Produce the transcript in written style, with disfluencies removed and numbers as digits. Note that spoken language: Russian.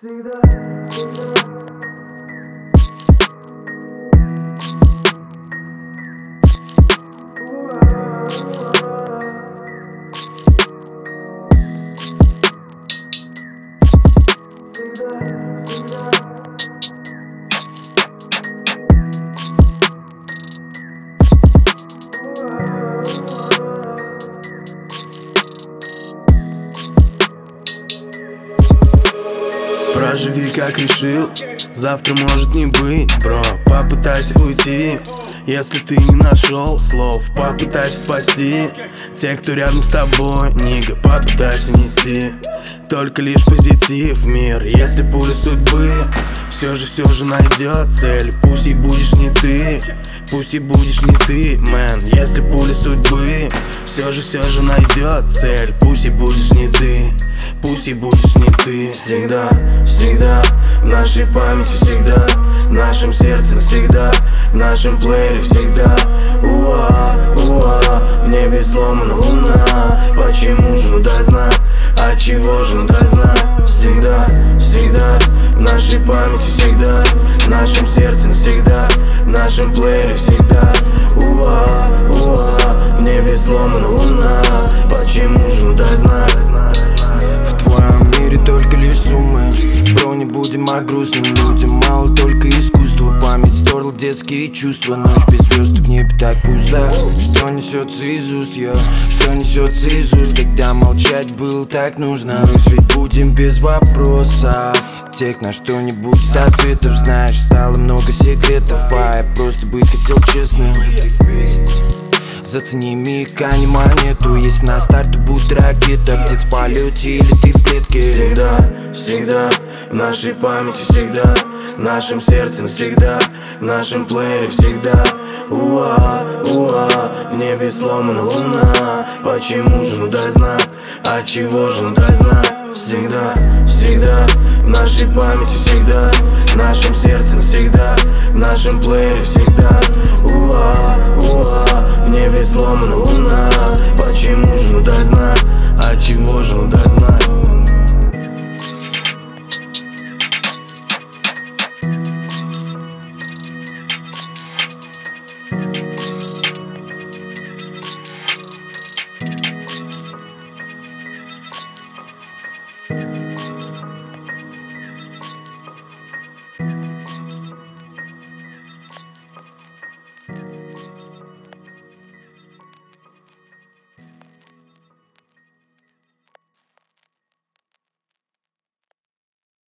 Всегда, всегда. Проживи как решил, завтра может не быть, бро. Попытайся уйти, если ты не нашел слов. Попытайся спасти тех, кто рядом с тобой, нига. Попытайся нести только лишь позитив в мир. Если пуля судьбы все же найдет цель. Пусть и будешь не ты, пусть и будешь не ты, мэн. Если пуля судьбы все же найдет цель. Пусть и будешь не ты, пусть и будешь не ты. Всегда, всегда в нашей памяти, всегда в нашем сердце, навсегда в нашем плеере, всегда. Уа, уа, в небе сломана луна. Почему же, ну дай знак, от чего же, ну дай знак. Всегда, всегда в нашей памяти, всегда в нашем сердце, навсегда в нашем плеере, всегда. Уа, уа, в небе сломана луна. Почему же, ну дай знак. В твоем мире только лишь суммы, бро, не будем о грустным людям. Мало только искусства, память стерла детские чувства. Ночь без звезд, в небе так пусто. Что несется из уст, что несется из уст, когда молчать было так нужно. Выжить будем без вопросов, тех на что-нибудь ответов. Знаешь, стало много секретов, а я просто быть хотел честным. Зацени миг, а не монету. Если на старте будет ракета, птиц в полете или ты в клетке. Всегда, всегда в нашей памяти, всегда в нашем сердце, навсегда в нашем плеере, всегда. Уа, уа, в небе сломана луна. Почему же, ну дай знак, от чего же, ну дай знак. Всегда, всегда в нашей памяти, всегда в нашем сердце, навсегда в нашем плеере, всегда. Уа, уа, в небе сломана луна. Почему же, ну дай знак, от чего